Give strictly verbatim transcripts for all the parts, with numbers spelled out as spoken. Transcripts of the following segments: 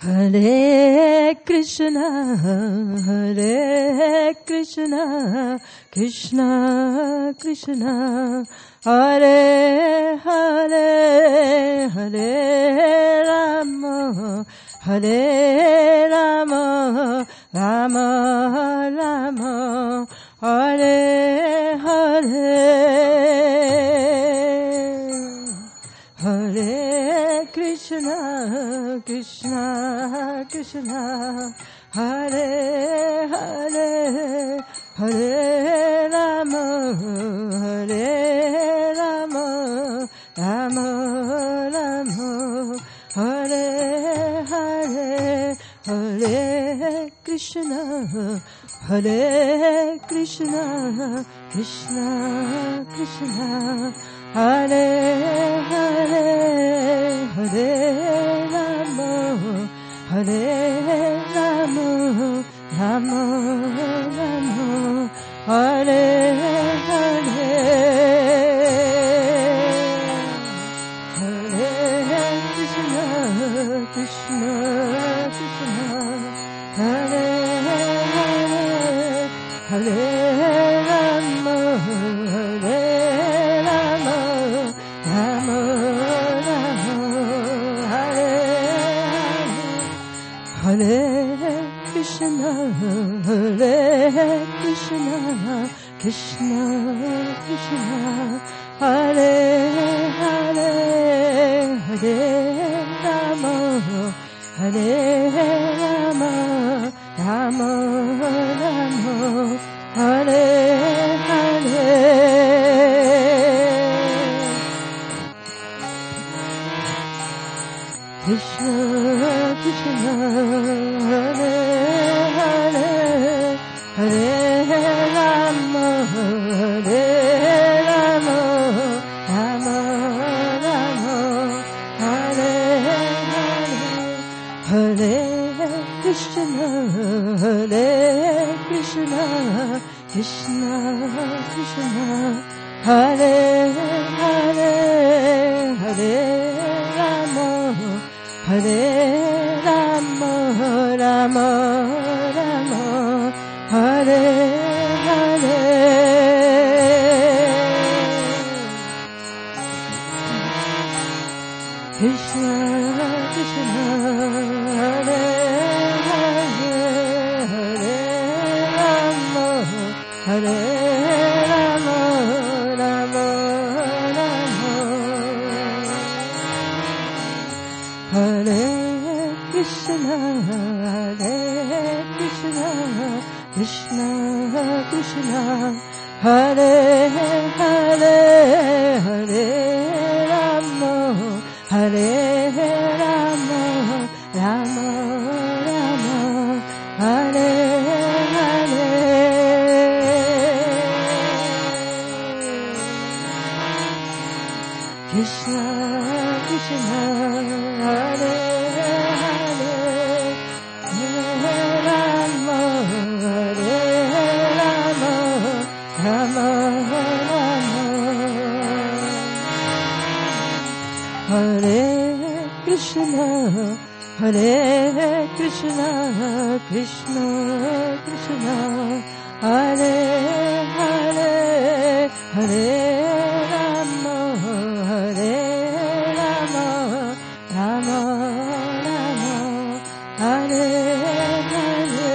Hare Krishna, Hare Krishna, Krishna Krishna, Hare Hare, Hare Rama, Hare Rama, Rama Rama, Hare Hare. Hare Krishna, Krishna Krishna, Hare Hare, Hare Rama, Hare Rama, Rama Rama, Hare Hare, Hare Krishna, Hare Krishna, Krishna Krishna, Hare Hare, Hare Rama, Hare Rama, Rama Rama, Hare Hare. Hare Krishna, Krishna Krishna, Hare Hare, Hare Rama, Hare Rama, Rama Rama, Hare Hare. Hare Krishna, Hare Krishna, Krishna Krishna, Hare Hare, Hare Rama, Hare Rama, Rama Rama, Hare Hare. Krishna Krishna, Hare Hare, Hare Rama, Hare Rama, Rama Rama, Hare Hare. Hare Krishna, Hare Krishna, Krishna Krishna, Hare Hare, Hare Rama, Hare Rama, Rama Rama, Hare Hare. Krishna Krishna, Hare Hare, Hare Rama, Hare Rama, Rama Rama, Hare Krishna, Hare Krishna, Krishna Krishna, Hare Hare, Hare Rama, Hare Rama, Rama Rama, Hare Hare. Krishna Krishna, Hare Hare, Hare Rama, Hare Rama, Rama Rama, Hare Krishna, Hare Krishna, Krishna Krishna, Hare Hare, Hare Rama, Hare Rama, Rama Rama, Hare Hare.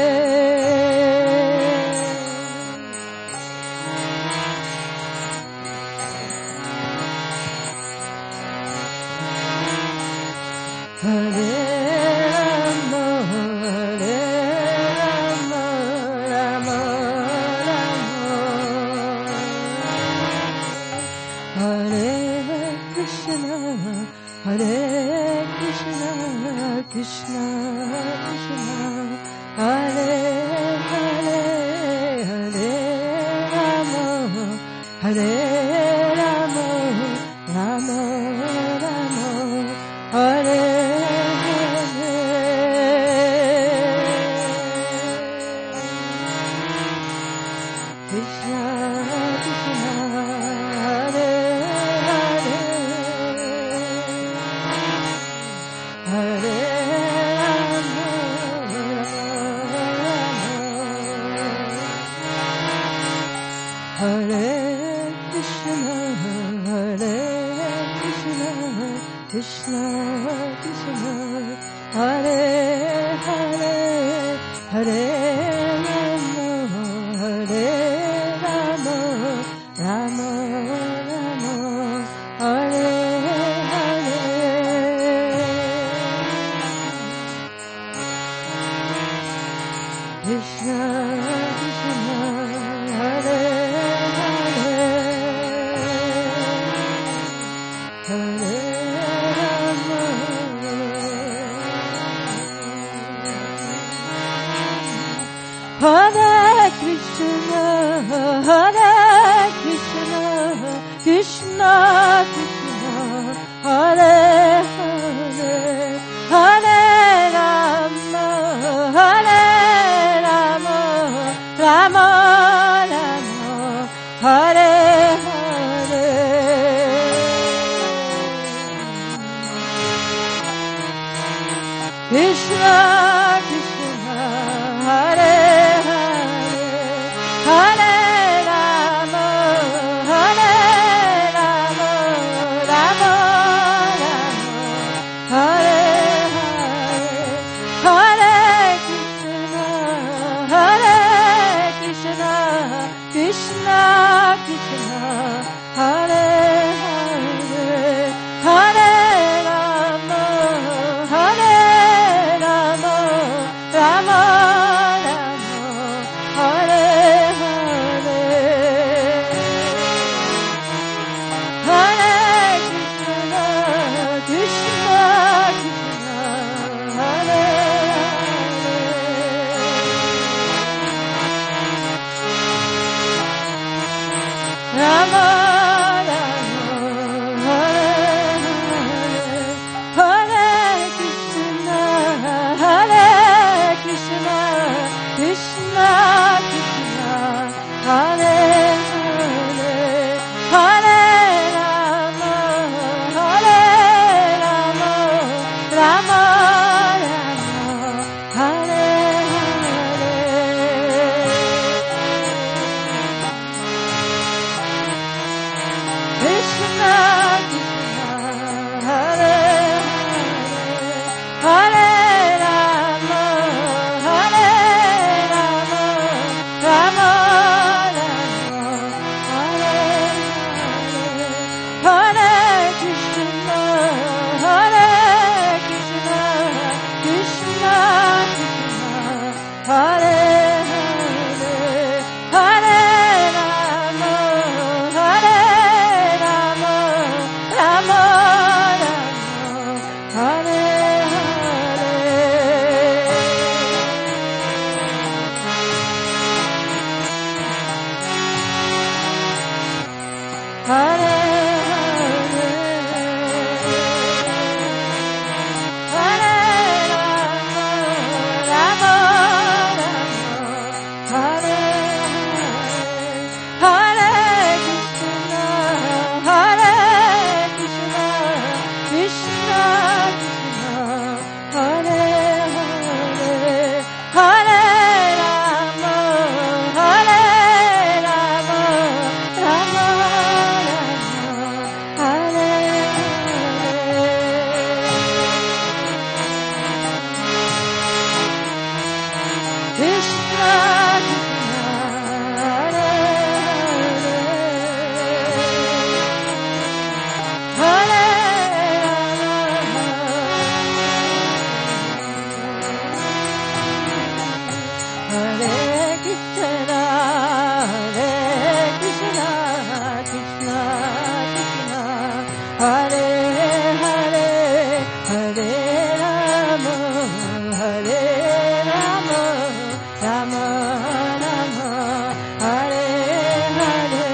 Hare Rama, Hare Rama, Rama Rama, Hare Krishna, Hare Krishna, Krishna Krishna, Hare Hare, Hare Rama, Hare Rama, Rama Rama, Hare Hare. Krishna Krishna, Hare Hare, Hare Krishna Krishna Hare Hare Hare Rama Hare Rama Rama Rama Hare Hare Krishna Krishna Hare Hare Hare Rama Hare Krishna Hare Krishna Krishna Krishna Hare Hare Hare Rama Hare Rama Rama Rama Hare Hare Krishna Krishna Hare Hare Hare Rama Hare Rama Rama Rama Hare Hare Hare Krishna Hare Krishna Krishna Krishna Hare Hare Hare Rama Hare Rama Rama Rama Hare Hare Hare Krishna Krishna Krishna Hare Hare Rama Rama Hare Hare Hare Krishna Hare Krishna Krishna Krishna Hare Hare Hare Rama Hare Rama Rama Rama Hare Hare Krishna Krishna Hare Hare Hare Rama Hare Rama Rama Rama Hare Hare Hare Krishna Hare Krishna Krishna Krishna Hare Hare Hare Rama Hare Rama Rama Rama Hare Hare Hare Hare Rama Rama Rama Hare Hare Krishna Hare Krishna Krishna Krishna Hare Hare Hare Rama Hare Rama Rama Rama Hare Krishna Krishna Hare Hare Hare Krishna Hare Krishna Krishna Krishna Hare Hare Hare Rama Hare Rama Rama Rama Hare Hare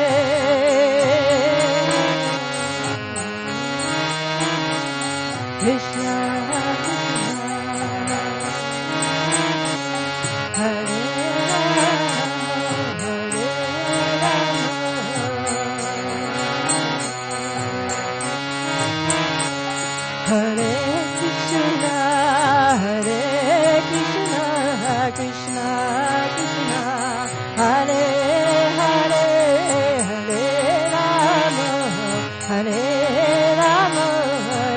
Krishna Krishna Hare Hare Krishna Hare Krishna Krishna Krishna Hare Hare Hare Rama Hare Rama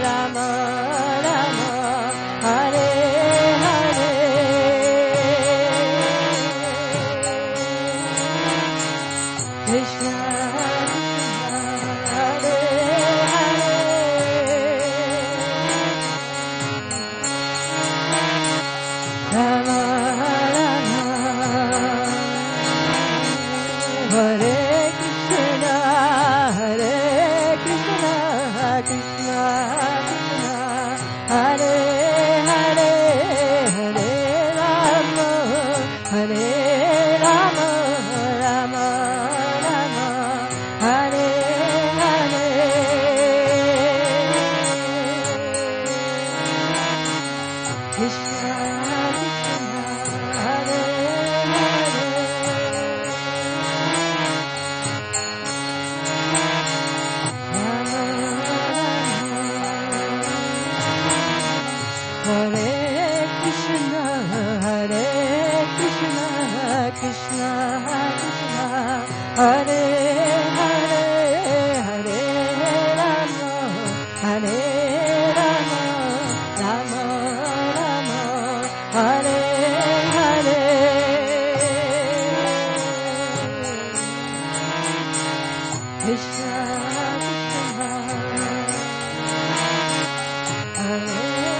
Krishna, Krishna, Hare Hare. Hare Krishna, Hare Krishna, Krishna Krishna, Hare Hare, Hare Rama, Hare Rama, Rama Rama, Hare Hare. Krishna Krishna, Hare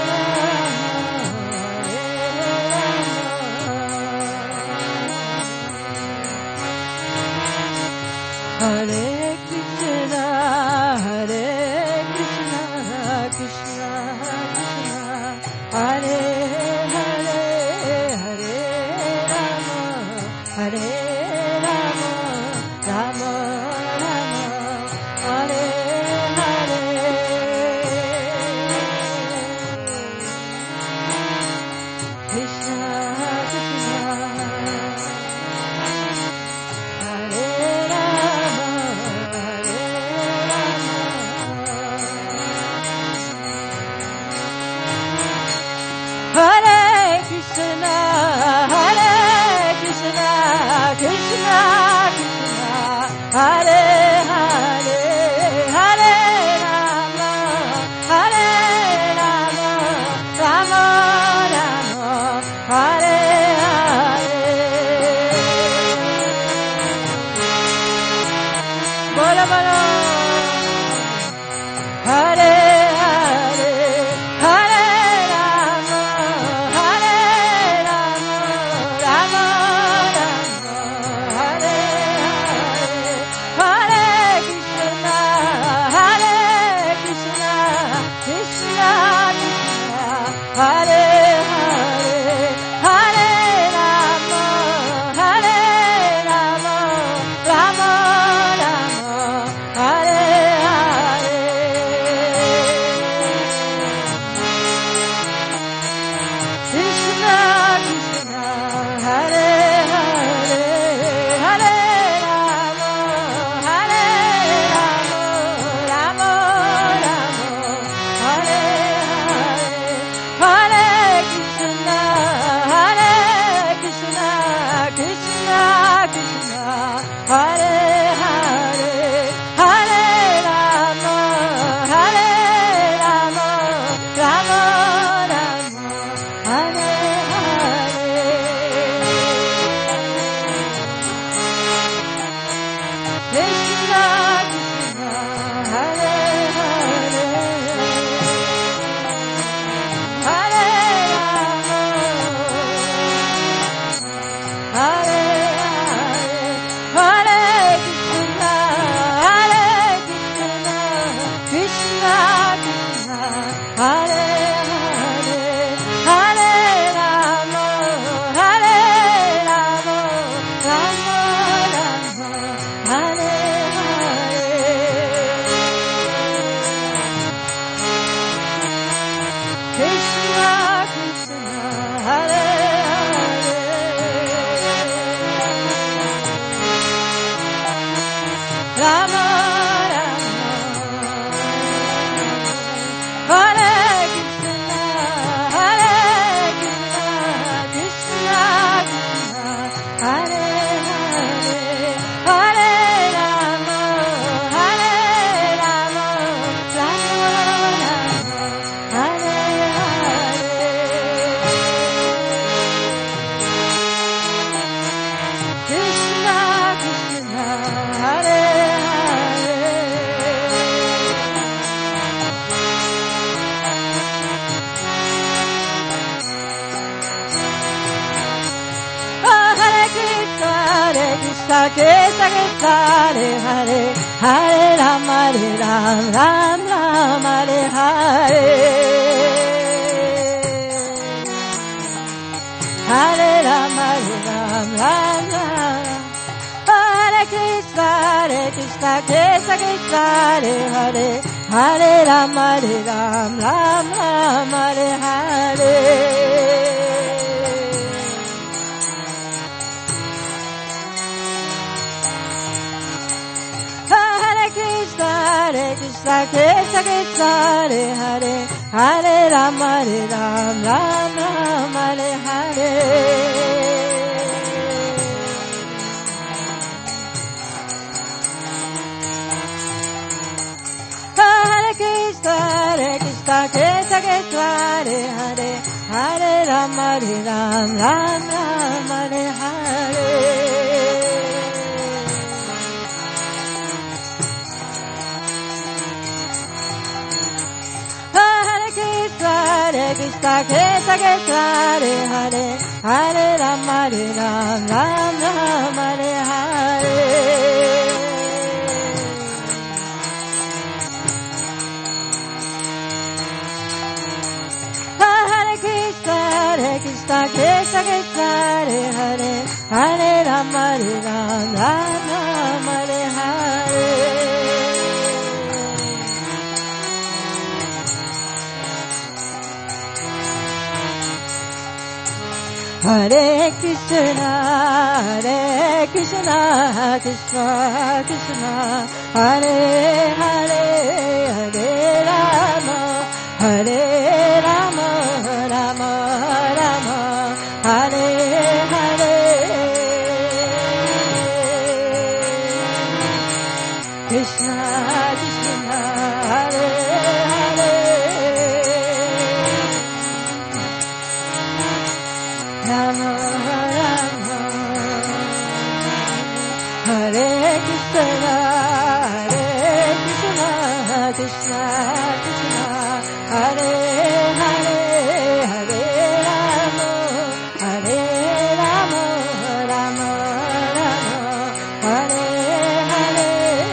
Hare Krishna, Hare Krishna, Krishna Krishna, Hare Hare, Hare Rama, Hare Rama, Rama Rama, Hare Hare. Krishna Krishna, Hare Hare Krishna, Hare Krishna, Krishna Krishna, Hare Hare, Hare Rama, Hare Rama, Rama Rama, Hare Hare. Bolo bolo. Hare Hare, Hare Rama, Hare Rama, Rama Rama, Hare Hare. Hare Krishna, Hare Krishna, Krishna Krishna, Hare Hare, Hare Rama, Hare Rama, Rama Rama, Hare Hare. Krishna Krishna, Hare Hare, Hare Rama, Hare Rama, Rama Rama, Hare Hare. Hare Krishna, Hare Krishna, Krishna Krishna, Hare Hare, Hare Rama, Hare Rama, Rama Rama, Hare Hare. Krishna Krishna, Hare Hare, Hare Rama, Hare Hare, Hare Krishna, Hare Krishna, Krishna Krishna, Hare Hare, Hare Rama, Hare Rama, Rama Rama, Hare Hare. Krishna Krishna, Hare Hare, Rama Rama, Hare Krishna, Hare Krishna, Krishna Krishna, Hare Hare, Hare Rama, Hare Rama, Rama Rama, Hare Hare. Krishna Krishna, Hare Hare, Hare Krishna, Hare Krishna, Krishna Krishna, Hare Hare, Hare Rama, Hare Ram, Ram Ram, Hare Hare. Hare Rama, Hare Ram, Ram Ram. Hare Krishna, Hare Krishna, Krishna Krishna, Hare Hare, Hare Rama, Hare Ram, Ram Ram, Hare Hare. Krishna Krishna Krishna Hare Hare Hare Rama Hare Rama Rama Rama Hare Hare Hare Krishna Hare Krishna Krishna Krishna Hare Hare Hare Rama Hare Rama Rama Rama Hare Hare Hare Krishna Krishna Krishna Hare Hare Hare Rama Hare Rama Rama Rama Hare Hare Hare Krishna Hare Krishna Krishna Krishna Hare Hare Hare Rama Hare Rama Rama Rama Hare Hare Hare Krishna, Hare Krishna, Krishna Krishna, Hare Hare, Hare Rama, Hare Rama, Rama Rama, Hare Hare. Krishna Krishna, Hare Hare. Rama Rama Hare Krishna Hare Krishna Krishna Krishna Hare Hare Hare Rama Hare Rama Rama Rama Hare Hare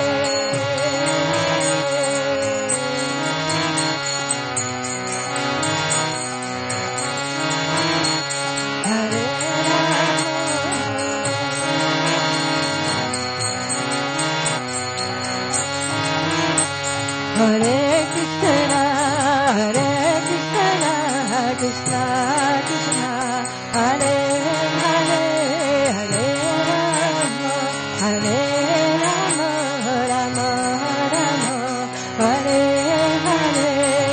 Hare Krishna, Hare Krishna, Krishna Krishna, Hare Hare, Hare Rama, Hare Rama, Rama Rama, Hare Hare.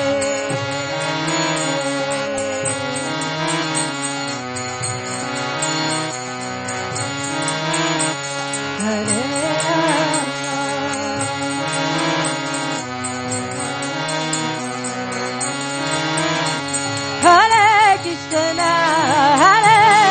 Hare Hare Krishna, Hare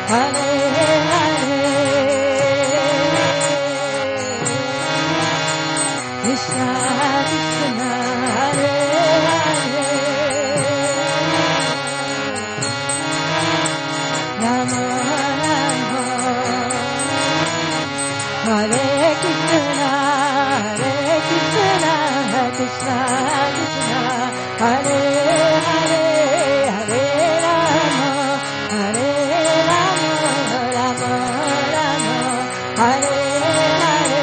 Hare Hare Krishna Krishna Hare Hare Rama Rama Hare Krishna Hare Krishna Krishna Krishna Hare Hare Hare Rama Hare Rama Rama Rama Hare Hare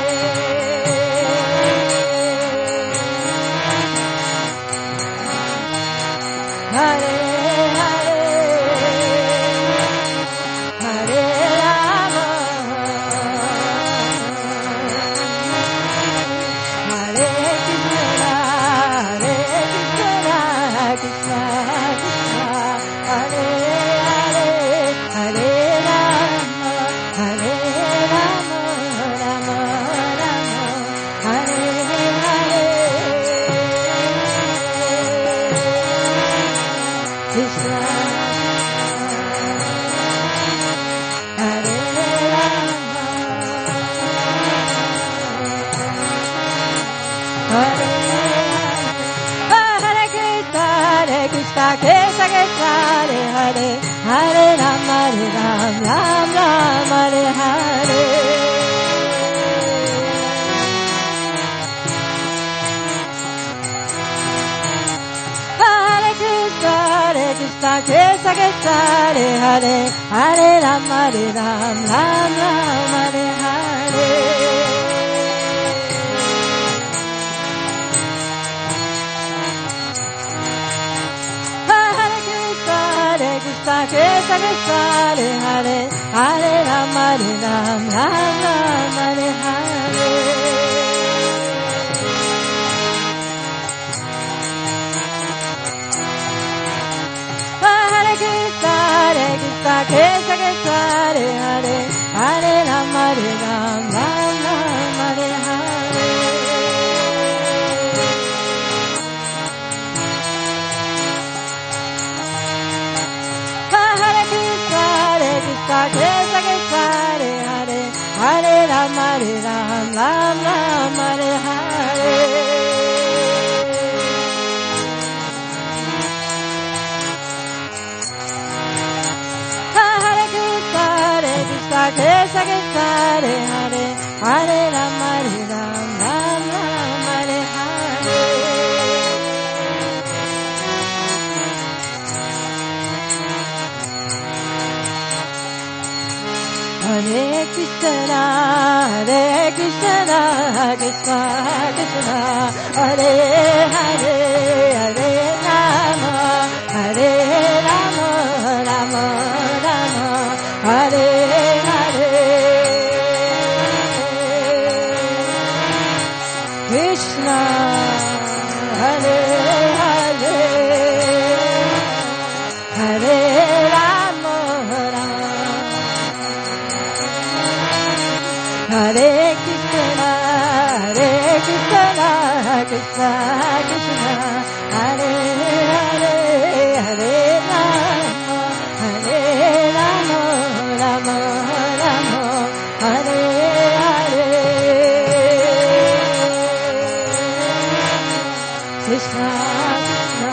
Hare Hare Hare Rama Hare Krishna Hare Krishna Krishna Krishna Hare Hare Hare Rama Hare Rama Rama Rama Hare Hare Krishna Hare Rama Hare Hare Krishna Hare Krishna Krishna Krishna Hare Hare Hare Rama Hare Rama Rama Rama Hare Hare Hare Krishna Hare Krishna Krishna Krishna Hare Hare Hare Rama Hare Rama Rama Rama Hare Hare Hare Krishna Hare Krishna Krishna Krishna Hare Hare Hare Rama Hare Rama Rama Rama Hare Hare Hare Krishna Hare Krishna Krishna Krishna Hare Hare Hare Rama Hare Rama Rama Rama Hare Hare Hare Krishna Hare Krishna Krishna Krishna Hare Hare Hare Rama Hare Rama Rama Rama Hare Hare Hare Krishna Hare Krishna Krishna Krishna Hare Hare Hare Rama Hare Rama Rama Rama Hare Hare Hare Krishna Hare Krishna Krishna Krishna Hare Hare Hare Rama Hare Rama Rama Rama Hare Hare Krishna Hare Hare Hare Rama Rama Hare Krishna Hare Krishna Krishna Krishna Hare Hare Hare Rama Hare Rama Rama Rama Hare Hare Krishna Krishna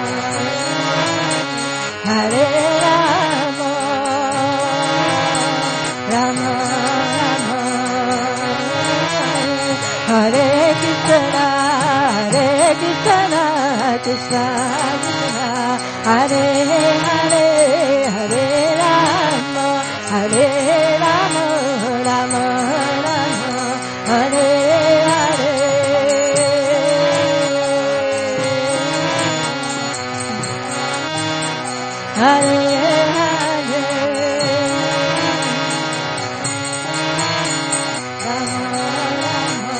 Hare Rama Rama Rama Hare Krishna Hare Krishna Krishna Krishna Hare Hare Hare Rama Hare Rama Rama Rama Hare Hare Hare Hare Rama Rama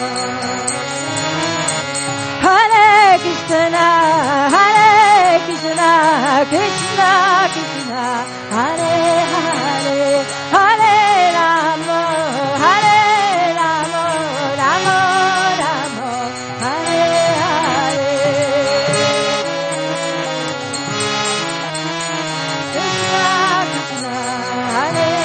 Hare Krishna Hare Krishna Krishna Krishna Hare Hare Hare Rama Hare Rama Rama Rama Hare Hare Krishna Krishna Hare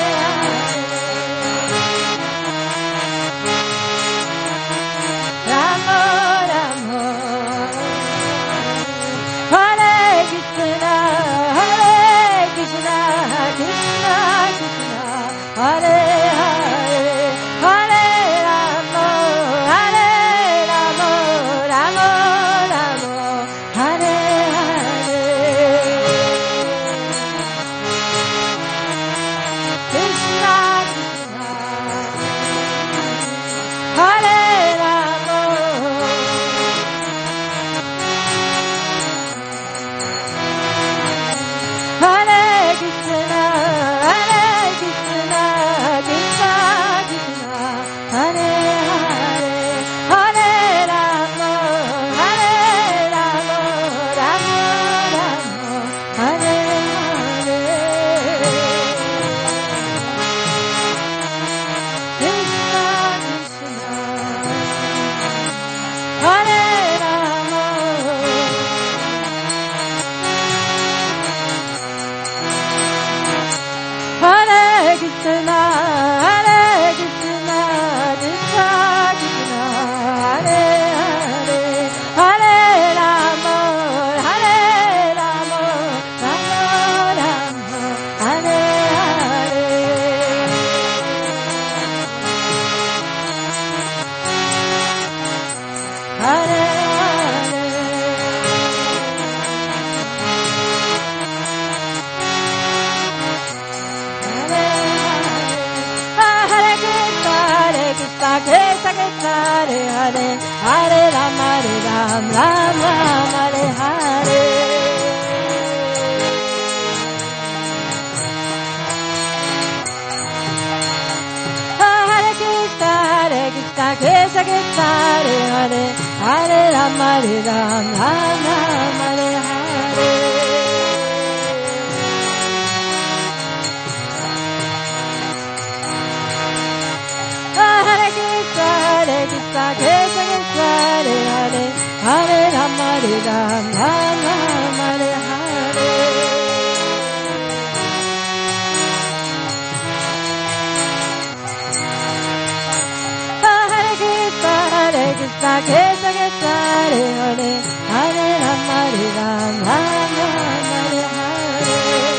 Krishna Krishna Hare Hare Hare Rama Hare Ram Ram Ram Hare Hare Hare Krishna Hare Krishna Krishna Krishna Hare Hare Hare Rama Hare Ram Ram Ram Hare Hare Hare Krishna Hare Krishna Krishna Krishna Hare Hare Hare Rama Hare Ram Ram Ram Hare Hare Hare Krishna Hare Krishna Krishna Krishna Hare Hare Hare Rama Hare Ram Ram Ram Hare Hare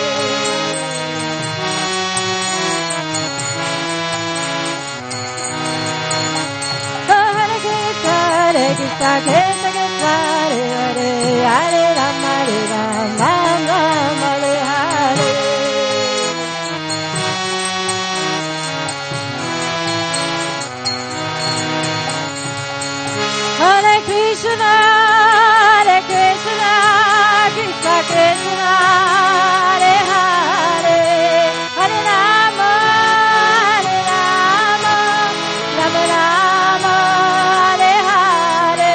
Hare Krishna Hare Krishna Krishna Krishna Hare Hare Hare Rama Hare Ram Ram Ram Hare Hare Hare Krishna Hare Krishna Krishna Krishna Hare Hare Hare Rama Hare Rama Rama Rama Hare Hare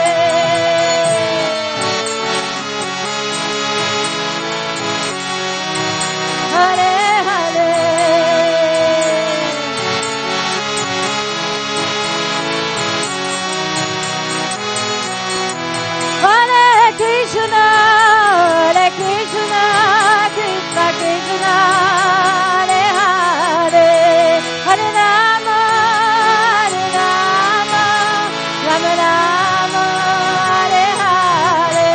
Hare Hare Hare Krishna Hare Krishna Krishna Krishna Hare Hare Hare Rama Hare Rama Rama Rama Hare Hare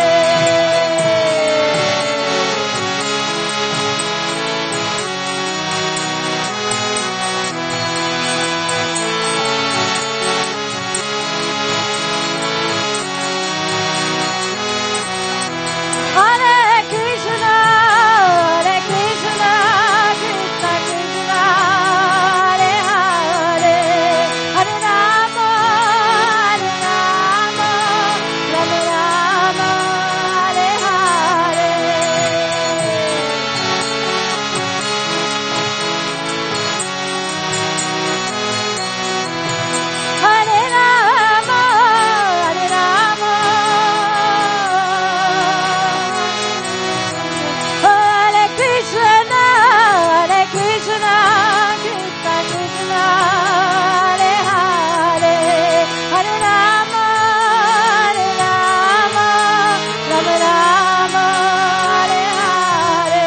Hare Krishna Hare Krishna Krishna Krishna Hare Hare Hare Rama Hare Rama Rama Rama Hare Hare Hare Rama Hare Rama Hare Krishna Hare Krishna Krishna Krishna Hare Hare Hare Rama Hare Rama Rama Rama Hare Hare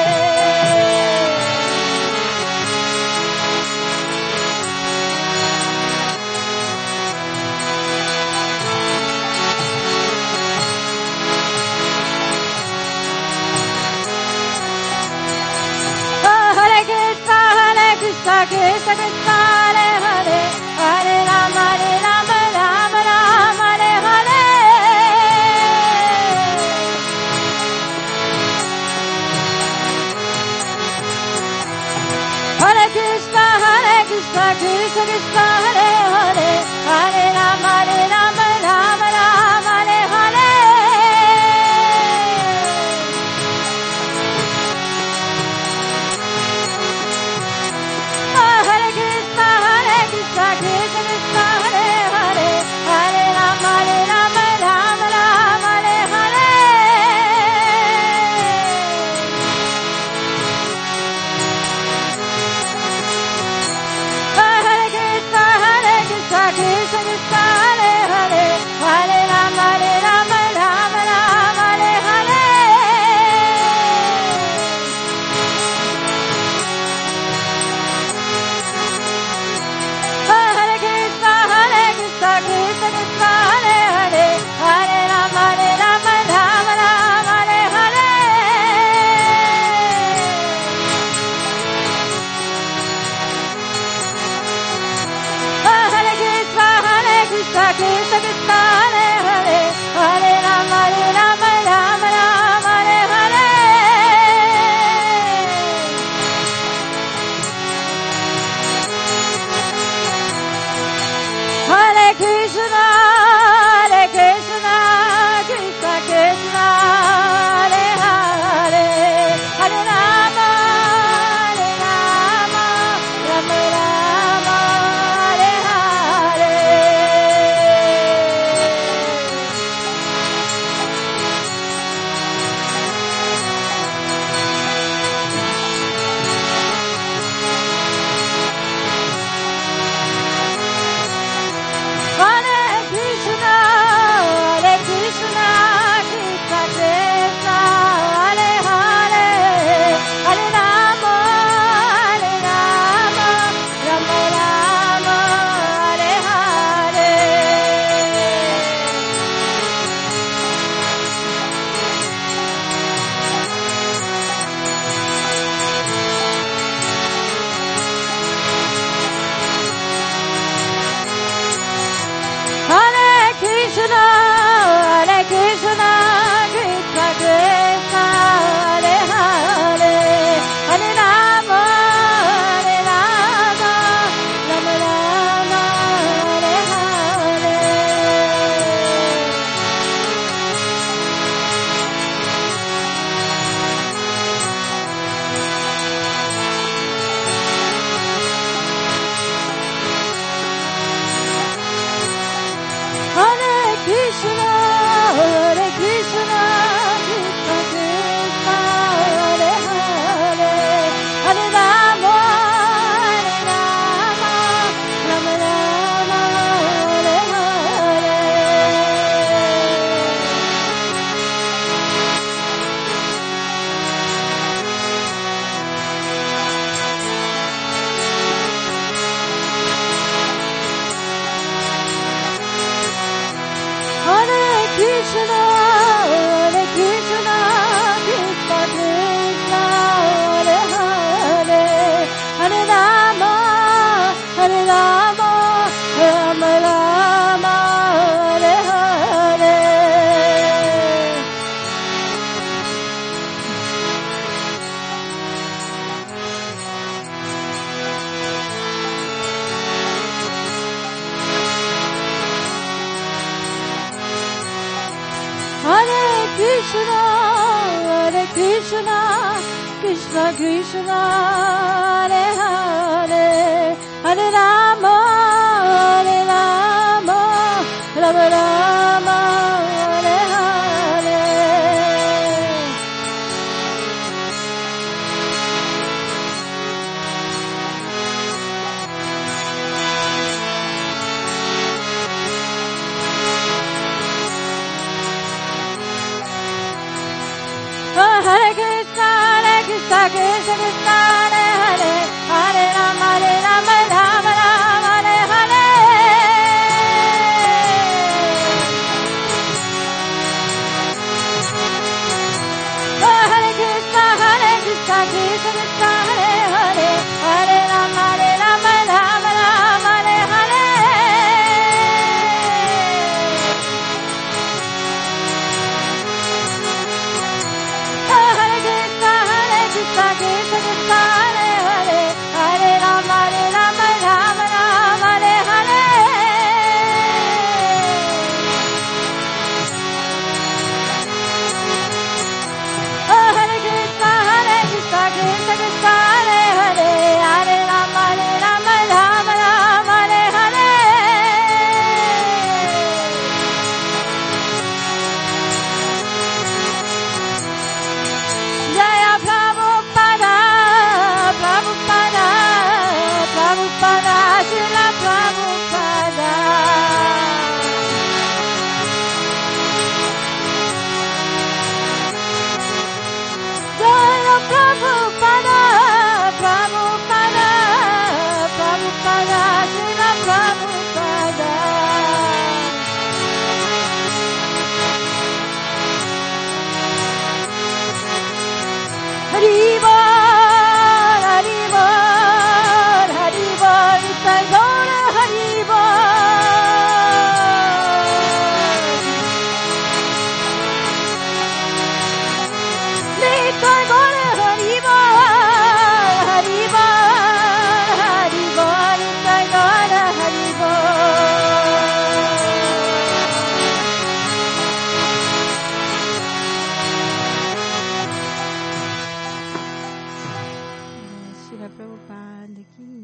Hare Krishna Hare Krishna Krishna Krishna Hare Hare Hare Rama Hare Rama Rama Rama Hare Hare Hare Krishna Hare Krishna Krishna Krishna Hare Hare Hare Rama Hare Rama Rama Rama Hare Hare Hare Krishna Hare Krishna Krishna Krishna Hare Hare Hare Rama Hare Rama Rama Rama Hare Hare Hare Krishna Hare Krishna Krishna Krishna Hare Hare Hare Rama Hare Rama Rama Rama Hare Hare Hare Krishna Hare Krishna Krishna Krishna Hare Hare Hare Rama Hare Rama Rama Rama Hare Hare Hare Krishna Hare Krishna Krishna Krishna Hare Hare Hare Rama Hare Rama Rama Rama Hare Hare Krishna, Krishna Krishna, Hare Hare, Hare Rama, Hare Rama, Rama Rama, Hare Hare. Oh, Hare Krishna, Hare Krishna, Krishna Krishna, Hare Hare, Hare Rama, Hare Rama, Rama Rama, Hare Hare. Oh, Hare Krishna, Hare Krishna, Krishna Krishna, Hare Hare, Hare Rama, Hare Rama, Rama Rama, Hare Hare. Oh, Hare Krishna, Hare Krishna, Krishna Krishna, Hare Hare, Hare Rama, Hare Rama, Rama Rama, Hare Hare. Oh, Hare Krishna, Hare Krishna, Krishna Krishna, Hare Hare, Hare Rama, Hare Rama, Rama Rama, Hare Hare. Jaya Prabhupada, Prabhupada, Prabhupada, Srila Prabhupada. Jaya Prabhupada, Prabhupada, Prabhupada, Srila Prabhupada. Haribol, Haribol, Haribol, Nitai Gaura Haribol. Nitai Gaura Haribol, Haribol, Haribol, Nitai Gaura Haribol. Srila Prabhupada ki